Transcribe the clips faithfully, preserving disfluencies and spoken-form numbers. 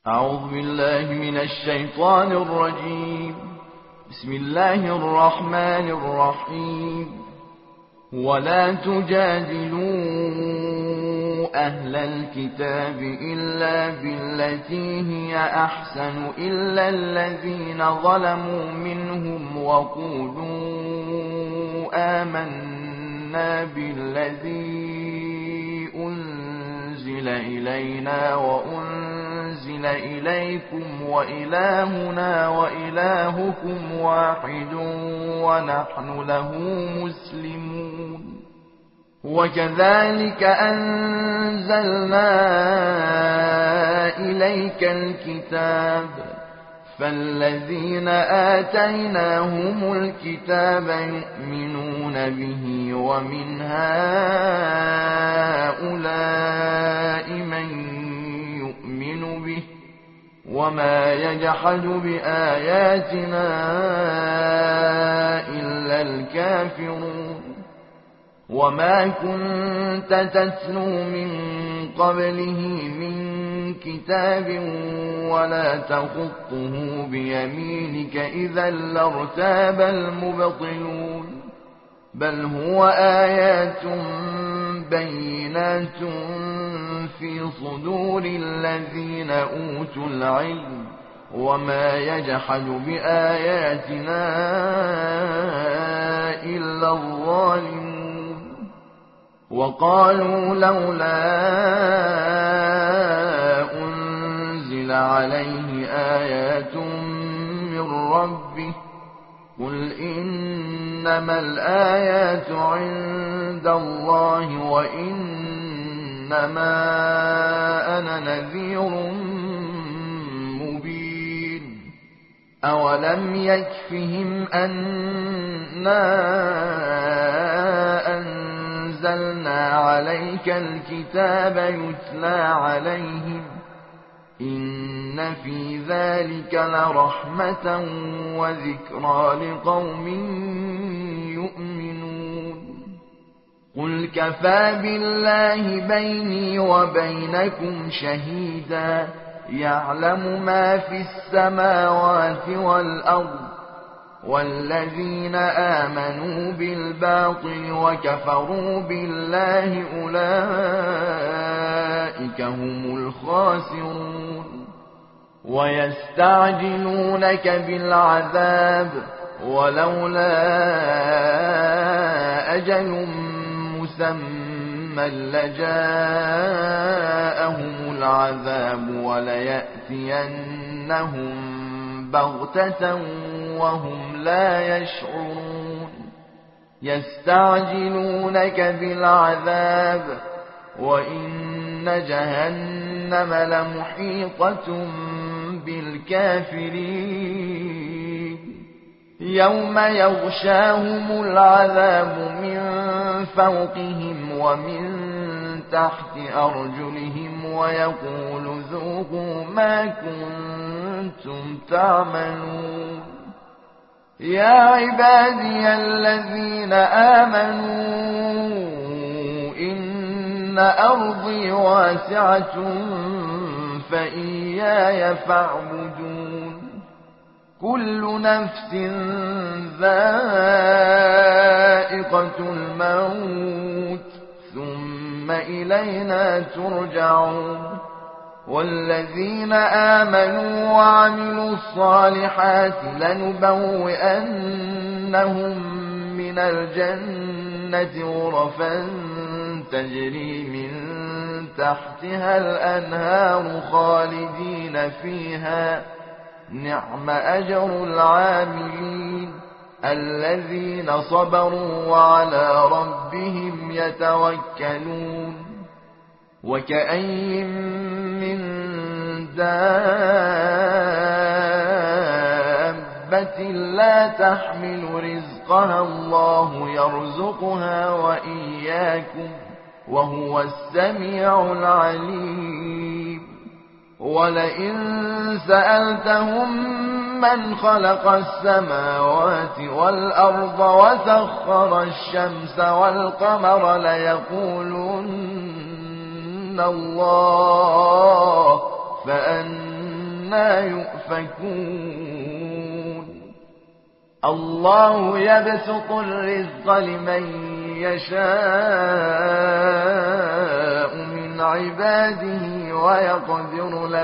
أعوذ بالله من الشيطان الرجيم. بسم الله الرحمن الرحيم. ولا تجادلوا أهل الكتاب إلا بالتي هي أحسن إلا الذين ظلموا منهم وقولوا آمنا بالذي أنزل إلينا وأنزل إليكم وإلهنا وإلهكم واحد ونحن له مسلمون. وكذلك أنزلنا إليك الكتاب فالذين آتيناهم الكتاب يؤمنون به ومن هؤلاء من يؤمن به وما يجحد بآياتنا إلا الكافرون. وما كنت تتلو من قبله من كتاب ولا تخطه بيمينك إذا لارتاب المبطلون. بل هو آيات بينات في صدور الذين أوتوا العلم وما يجحد بآياتنا إلا الظالمون. وقالوا لولا أنزل عليه آيات من ربه قل إنما الآيات عند الله وإنما أنا نذير مبين. أولم يكفهم أنا أنزلنا عليك الكتاب يتلى عليهم إن في ذلك لرحمة وذكرى لقوم يؤمنون. قل كفى بالله بيني وبينكم شهيدا يعلم ما في السماوات والأرض والذين آمنوا بالباطل وكفروا بالله أولئك هم الخاسرون. ويستعجلونك بالعذاب ولولا أجل مسمى لجاءهم العذاب وليأتينهم بغتة وهم لا يشعرون. يستعجلونك بالعذاب وإن جهنم لمحيطة بالكافرين. يوم يغشاهم العذاب من فوقهم ومن تحت أرجلهم ويقول ذوقوا ما كنتم تعملون. يا عبادي الذين آمنوا إن أرضي واسعة فإياي فاعبدون. كل نفس ذائقة الموت ثم إلينا ترجعون. والذين آمنوا وعملوا الصالحات لنبوئنهم من الجنة غرفا تجري من تحتها الأنهار خالدين فيها نعم أجر العاملين الذين صبروا وعلى ربهم يتوكلون. وكأين من دابة لا تحمل رزقها الله يرزقها وإياكم وهو السميع العليم. ولئن سألتهم من خلق السماوات والأرض وسخر الشمس والقمر ليقولن الله فأنا أَنَّىٰ يُؤْفَكُونَ الله يبسط الرزق لمن يشاء من عباده ويقدر له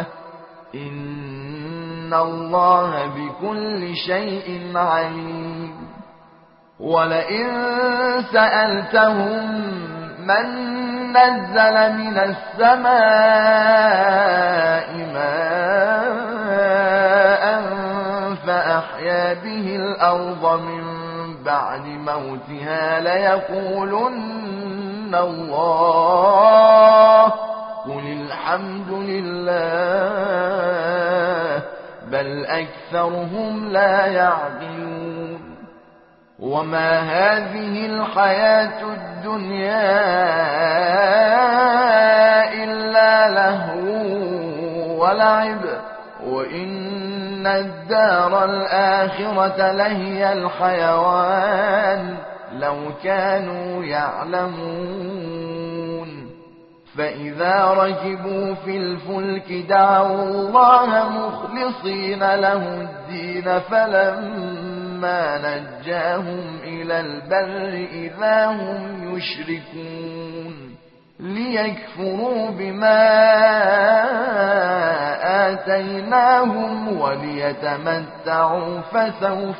إن الله بكل شيء عليم ولئن سألتهم من نزل من السماء ماء فأحيا به الأرض من بعد موتها ليقولن الله قل الحمد لله بل أكثرهم لا يعقلون وما هذه الحياة الدنيا إلا لهو ولعب وإن الدار الآخرة لهي الحيوان لو كانوا يعلمون فإذا ركبوا في الفلك دعوا الله مخلصين له الدين فلما نجاهم إلى البر إذا هم يشركون ليكفروا بما آتيناهم وليتمتعوا فسوف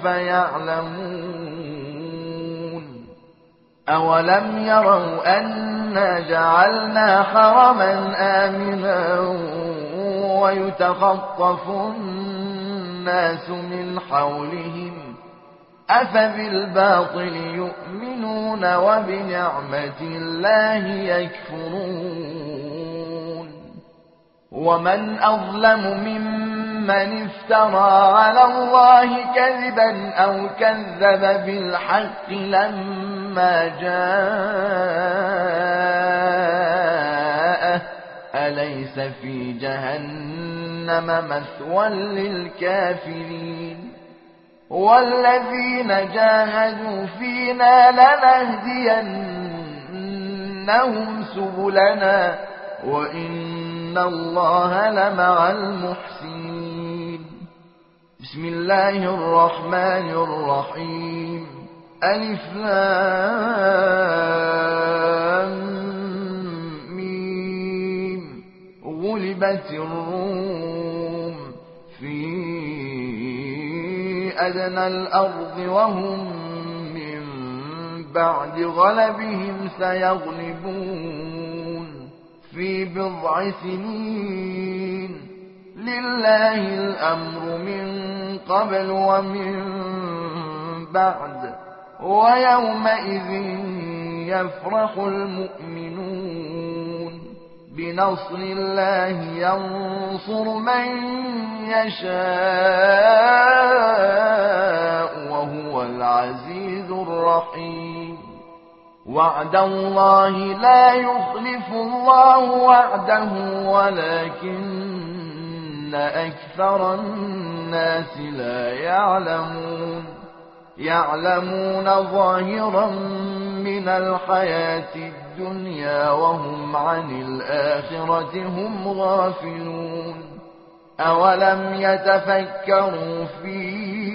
يعلمون أولم يروا أنا جعلنا حرما آمنا ويتخطف الناس من حولهم أفبالباطل يؤمنون وبنعمة الله يكفرون ومن أظلم ممن افترى على الله كذبا أو كذب بالحق لما جاءه أليس في جهنم مثوى للكافرين والذين جاهدوا فينا لنهدينهم سبلنا وإن الله لمع المحسنين بسم الله الرحمن الرحيم ألف لام ميم غلبت الروم في أدنى الأرض وهم من بعد غلبهم سيغلبون في بضع سنين لله الأمر من قبل ومن بعد ويومئذ يفرح المؤمنون بنصر الله ينصر من يشاء وهو العزيز الرحيم وعد الله لا يخلف الله وعده ولكن أكثر الناس لا يعلمون يعلمون ظاهرا من الحياة الدنيا وهم عن الآخرة هم غافلون أولم يتفكروا في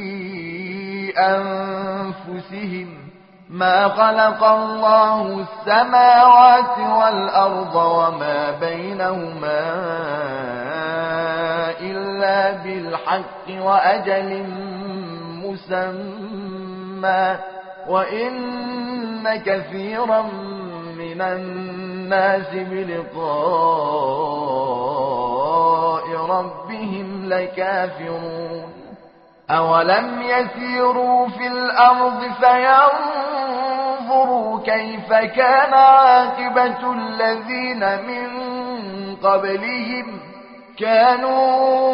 أنفسهم ما خلق الله السماوات والأرض وما بينهما إلا بالحق وأجل مسمى وإن كثيرا من الناس بلقاء ربهم لكافرون أولم يسيروا في الأرض فينظروا كيف كان عاقبة الذين من قبلهم كانوا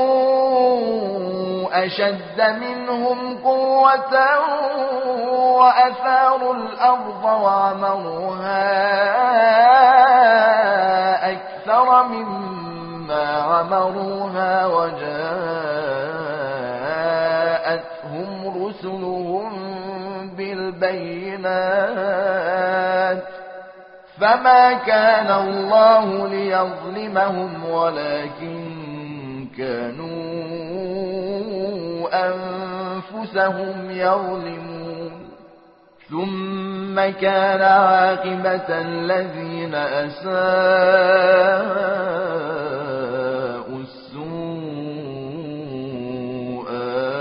أشد منهم قوة وأثاروا الأرض وعمروها أكثر مما عمروها وجاءتهم رسلهم بالبينات فما كان الله ليظلمهم ولكن كانوا أنفسهم يظلمون ثم كان عاقبة الذين أساءوا السوء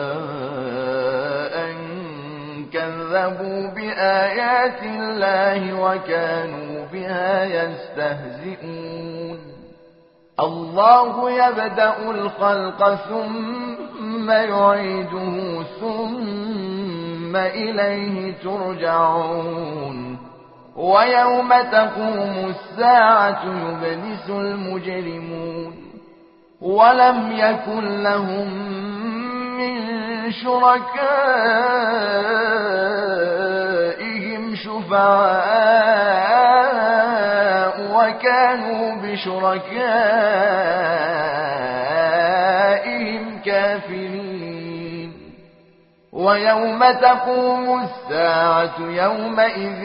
أن كذبوا بآيات الله وكانوا بها يستهزئون الله يبدأ الخلق ثم يعيده ثم إليه ترجعون ويوم تقوم الساعة يبلس المجرمون ولم يكن لهم من شركائهم شفعاء وكانوا بشركائهم كافرين ويوم تقوم الساعة يومئذ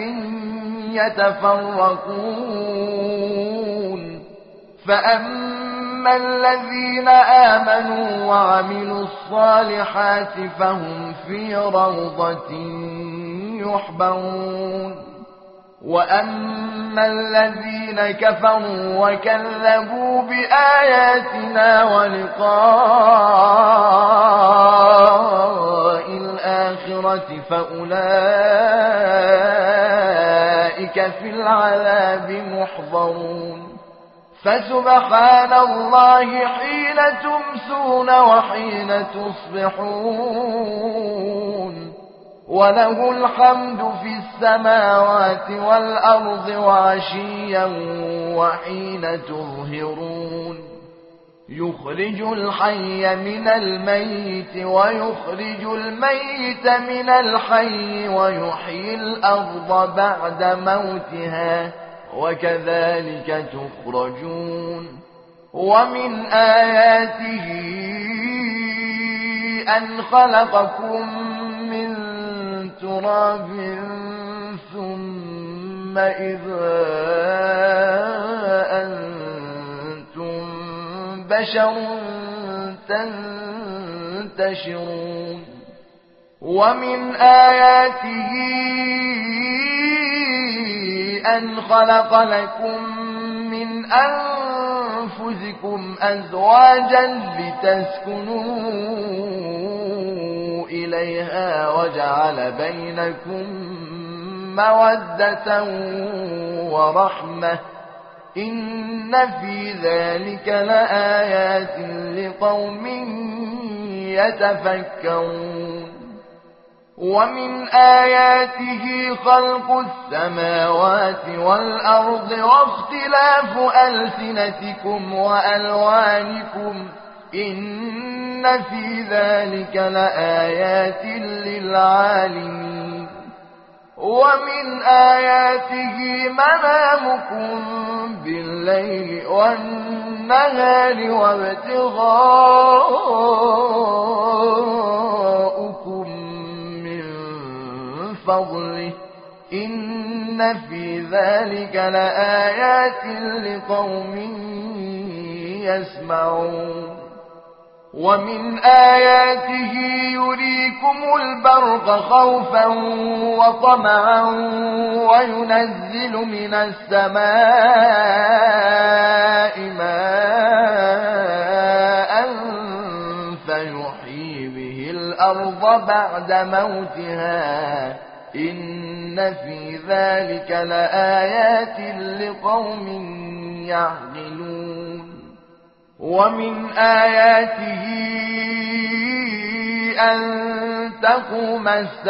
يتفرقون فأما الذين آمنوا وعملوا الصالحات فهم في روضة يحبرون وأما الذين كفروا وكذبوا بآياتنا ولقاء الآخرة فأولئك في العذاب محضرون فسبحان الله حين تمسون وحين تصبحون وله الحمد في السماوات والأرض وعشيا وحين تظهرون يخرج الحي من الميت ويخرج الميت من الحي ويحيي الأرض بعد موتها وكذلك تخرجون ومن آياته أن خلقكم من تراب ثم إذا أنتم بشر تنتشرون ومن آياته أن خلق لكم من أنفسكم أزواجا لتسكنوا إليها وجعل بينكم مودة ورحمة إن في ذلك لآيات لقوم يتفكرون ومن آياته خلق السماوات والأرض واختلاف ألسنتكم وألوانكم إن في ذلك لآيات للعالمين ومن آياته منامكم بالليل والنهار وابتغاؤكم من فضله إن في ذلك لآيات لقوم يسمعون ومن آياته يريكم البرق خوفا وطمعا وينزل من السماء ماء فيحيي به الأرض بعد موتها إن في ذلك لآيات لقوم يعقلون ومن آياته أن تقوم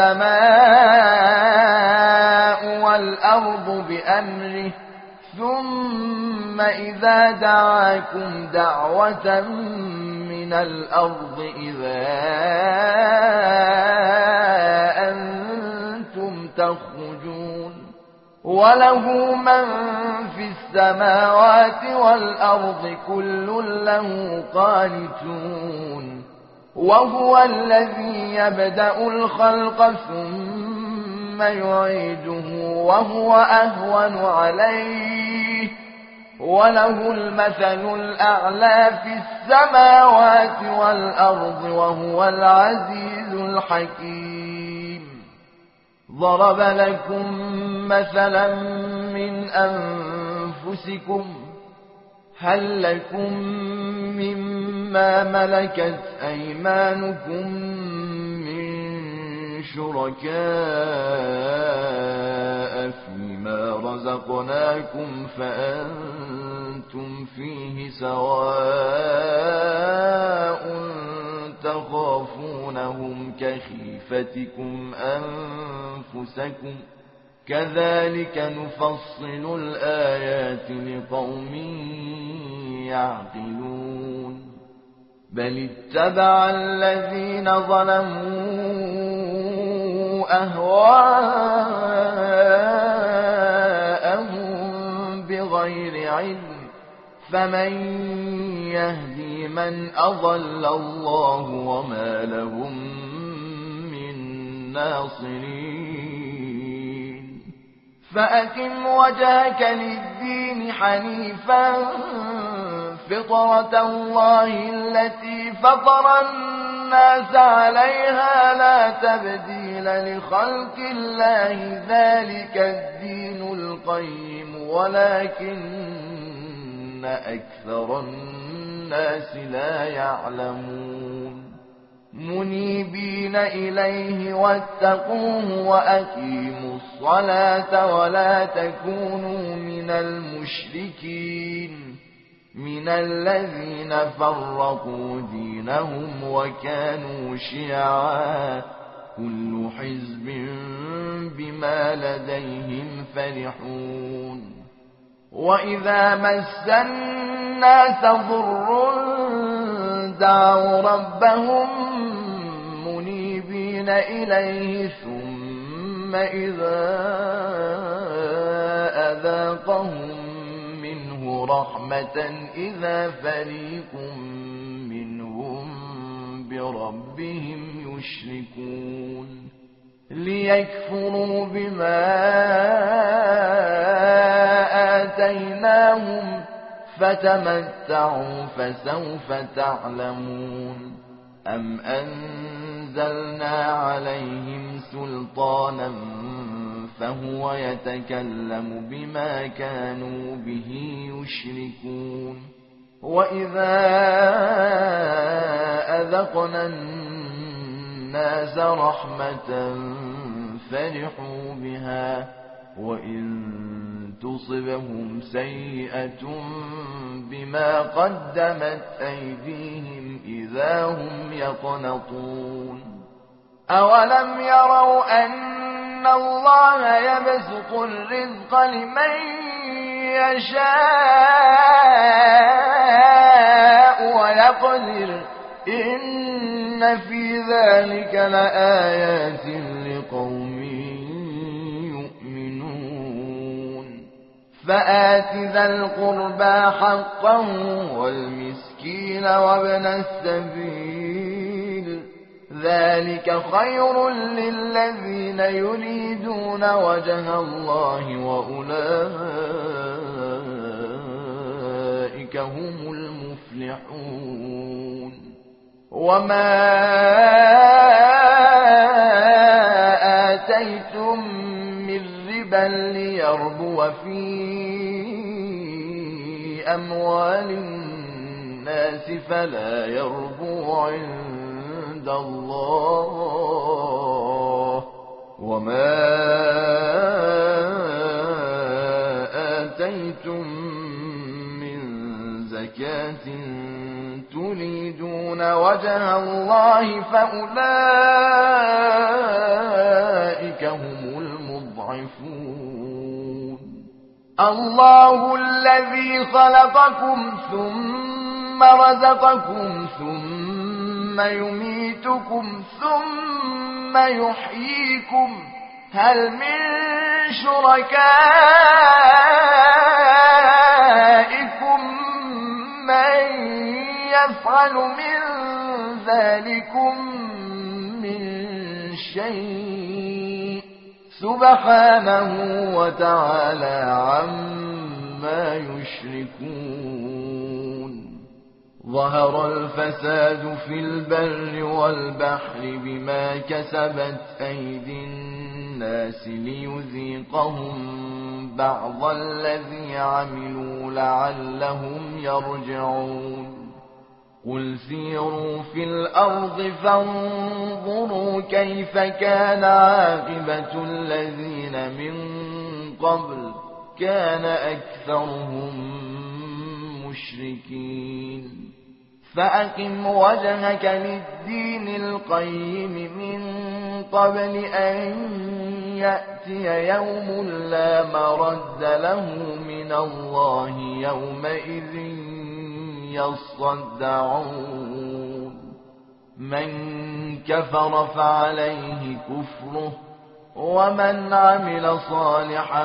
السماء والأرض بأمره ثم إذا دعاكم دعوة من الأرض إذا أنتم تخرجون وله من في السماوات والأرض كل له قانتون وهو الذي يبدأ الخلق ثم يعيده وهو أهون عليه وله المثل الأعلى في السماوات والأرض وهو العزيز الحكيم. ضرب لكم مثلا من أنفسكم هل لكم مما ملكت أيمانكم من شركاء فيما رزقناكم فأنتم فيه سواء تخافونهم كخيفتكم أنفسكم كذلك نفصل الآيات لقوم يعقلون. بل اتبع الذين ظلموا أهواءهم بغير علم فمن يهدي من أضل الله وما لهم من ناصرين. فأتم وجهك للدين حنيفا فطرة الله التي فطر الناس عليها لا تبديل لخلق الله ذلك الدين القيم ولكن أكثر الناس لا يعلمون. منيبين إليه واتقوه وأقيموا الصلاة ولا تكونوا من المشركين من الذين فرقوا دينهم وكانوا شيعا كل حزب بما لديهم فرحون. وإذا مس الناس ضر دعوا ربهم منيبين إليه ثم إذا أذاقهم منه رحمة إذا فريق منهم بربهم يشركون. ليكفروا بما آتيناهم فتمتعوا فسوف تعلمون. أم أنزلنا عليهم سلطانا فهو يتكلم بما كانوا به يشركون. وإذا أذقنا الناس رحمة فرحوا بها وإن تصبهم سيئة بما قدمت أيديهم إذا هم يقنطون. أولم يروا أن الله يبسط الرزق لمن يشاء ويقدر إن في ذلك لآيات لقوم يؤمنون. فآت ذا القربى حقه والمسكين وابن السبيل ذلك خير للذين يريدون وجه الله وأولئك هم المفلحون. وما آتيتم من ربا ليربو في أموال الناس فلا يربو عند الله. وما آتيتم من زكاة تريدون وجه الله فأولئك هم المضعفون. الله الذي خلقكم ثم رزقكم ثم يميتكم ثم يحييكم هل من شركائكم من يفعل من ذلكم من شيء سبحانه وتعالى عما ما يشركون ظهر الفساد في البر والبحر بما كسبت أيدي الناس ليذيقهم بعض الذي عملوا لعلهم يرجعون قل سيروا في الأرض فانظروا كيف كان عاقبة الذين من قبل كان أكثرهم مشركين فأقم وجهك للدين القيم من قبل أن يأتي يوم لا مرد له من الله يومئذ يصدعون من كفر فعليه كفره ومن عمل صالحا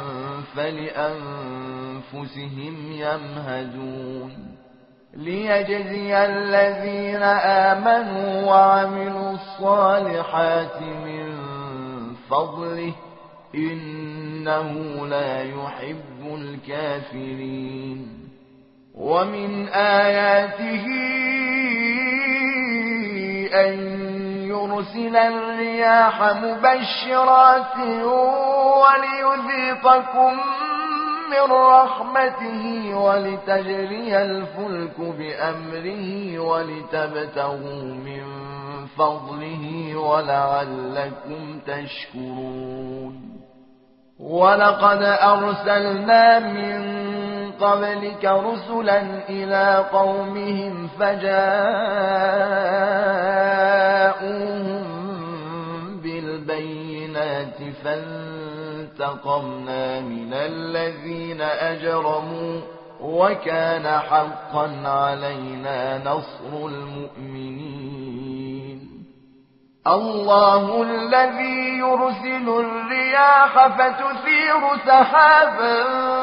فلأنفسهم يمهدون ليجزي الذين آمنوا وعملوا الصالحات من فضله إنه لا يحب الكافرين ومن آياته أن يرسل الرياح مبشرات وليذيقكم من رحمته ولتجري الفلك بأمره ولتبتغوا من فضله ولعلكم تشكرون ولقد أرسلنا من قبلك رسلا إلى قومهم فجاءوهم بالبينات فانتقمنا من الذين أجرموا وكان حقا علينا نصر المؤمنين الله الذي يرسل الرياح فتثير سحابا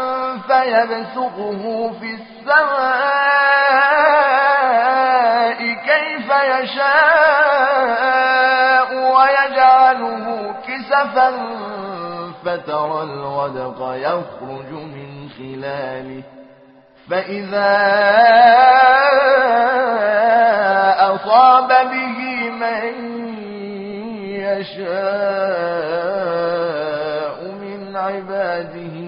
فيبسطه في السماء كيف يشاء ويجعله كسفا فترى الودق يخرج من خلاله فإذا أصاب به من يشاء من عباده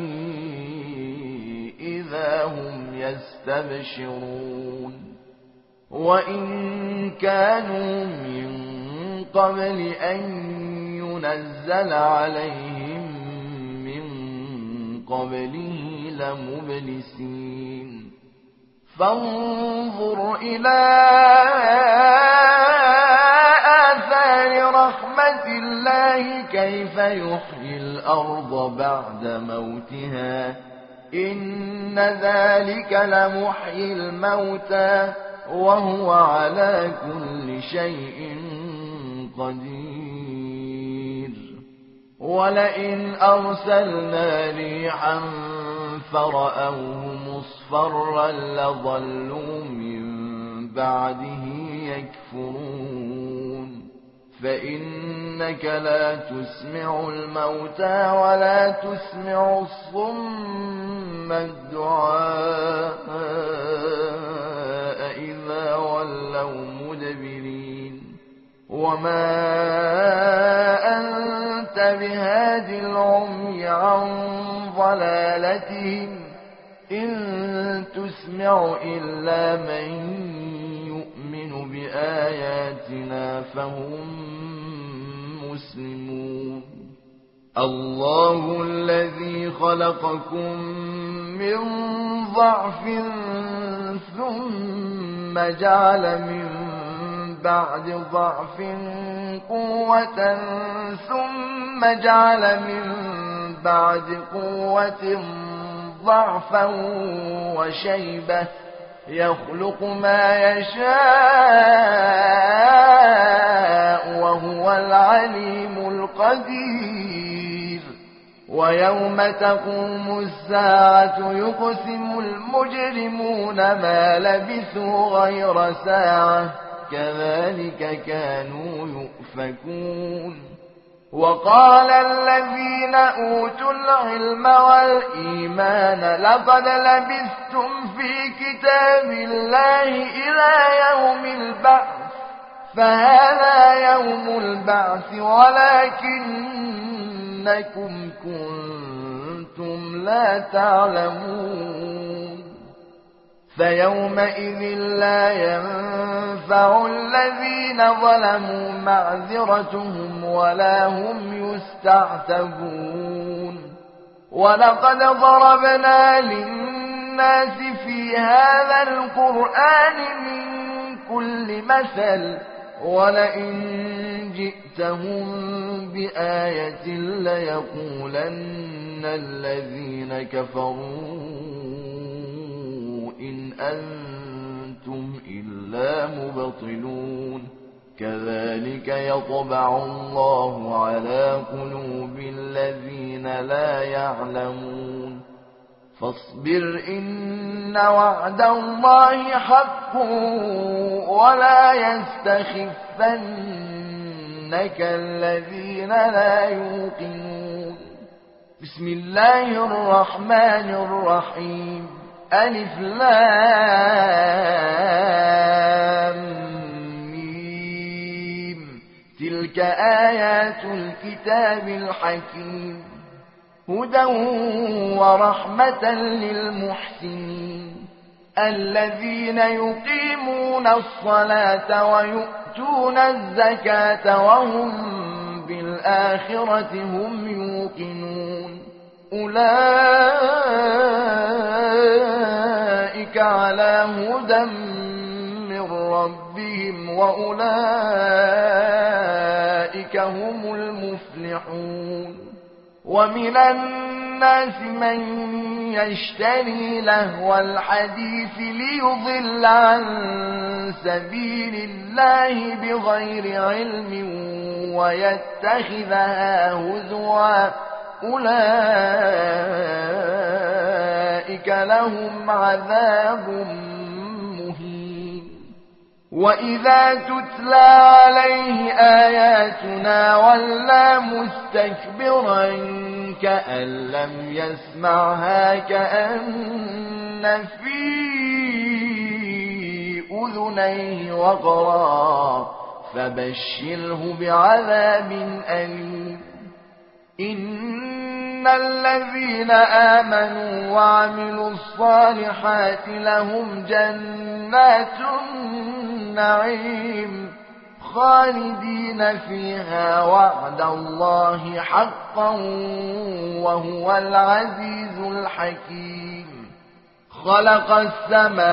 إذا هم يستبشرون وإن كانوا من قبل أن ينزل عليهم من قبله لمبلسين فانظر إلى آثار رحمة الله كيف يحيي الأرض بعد موتها إن ذلك لمحيي الموتى وهو على كل شيء قدير ولئن أرسلنا ريحا فرأوه مصفرا لظلوا من بعده يكفرون فإنك لا تسمع الموتى ولا تسمع الصم الدعاء إذا ولوا مدبرين وما أنت بهاد العمي عن ضلالتهم إن تسمع إلا من يؤمن بآياتنا فهم مسلمون الله الذي خلقكم من ضعف ثم جعل من بعد ضعف قوة ثم جعل من بعد قوة ضعفا وشيبة يخلق ما يشاء وهو العليم القدير ويوم تقوم الساعة يقسم المجرمون ما لبثوا غير ساعة كذلك كانوا يؤفكون وقال الذين أوتوا العلم والإيمان لقد لبثتم في كتاب الله إلى يوم البعث فهذا يوم البعث ولكنكم كنتم لا تعلمون فيومئذ لا ينفع الذين ظلموا معذرتهم ولا هم يستعتبون ولقد ضربنا للناس في هذا القرآن من كل مثل ولئن جئتهم بآية ليقولن الذين كفروا إن أنتم إلا مبطلون كذلك يطبع الله على قلوب الذين لا يعلمون فاصبر إن وعد الله حق ولا يستخفنك الذين لا يوقنون بسم الله الرحمن الرحيم ألف لام ميم تلك آيات الكتاب الحكيم هدى ورحمة للمحسنين الذين يقيمون الصلاة ويؤتون الزكاة وهم بالآخرة هم يوقنون أولئك على هدى من ربهم وأولئك هم المفلحون ومن الناس من يشتري لهو الحديث ليضل عن سبيل الله بغير علم ويتخذها هزوا أولئك لهم عذاب مهين وإذا تتلى عليه آياتنا ولى مستكبرا كأن لم يسمعها كأن في أذنيه وقرا فبشره بعذاب أليم إن الذين آمنوا وعملوا الصالحات لهم جنات النعيم خالدين فيها وعد الله حقا وهو العزيز الحكيم خلق السماوات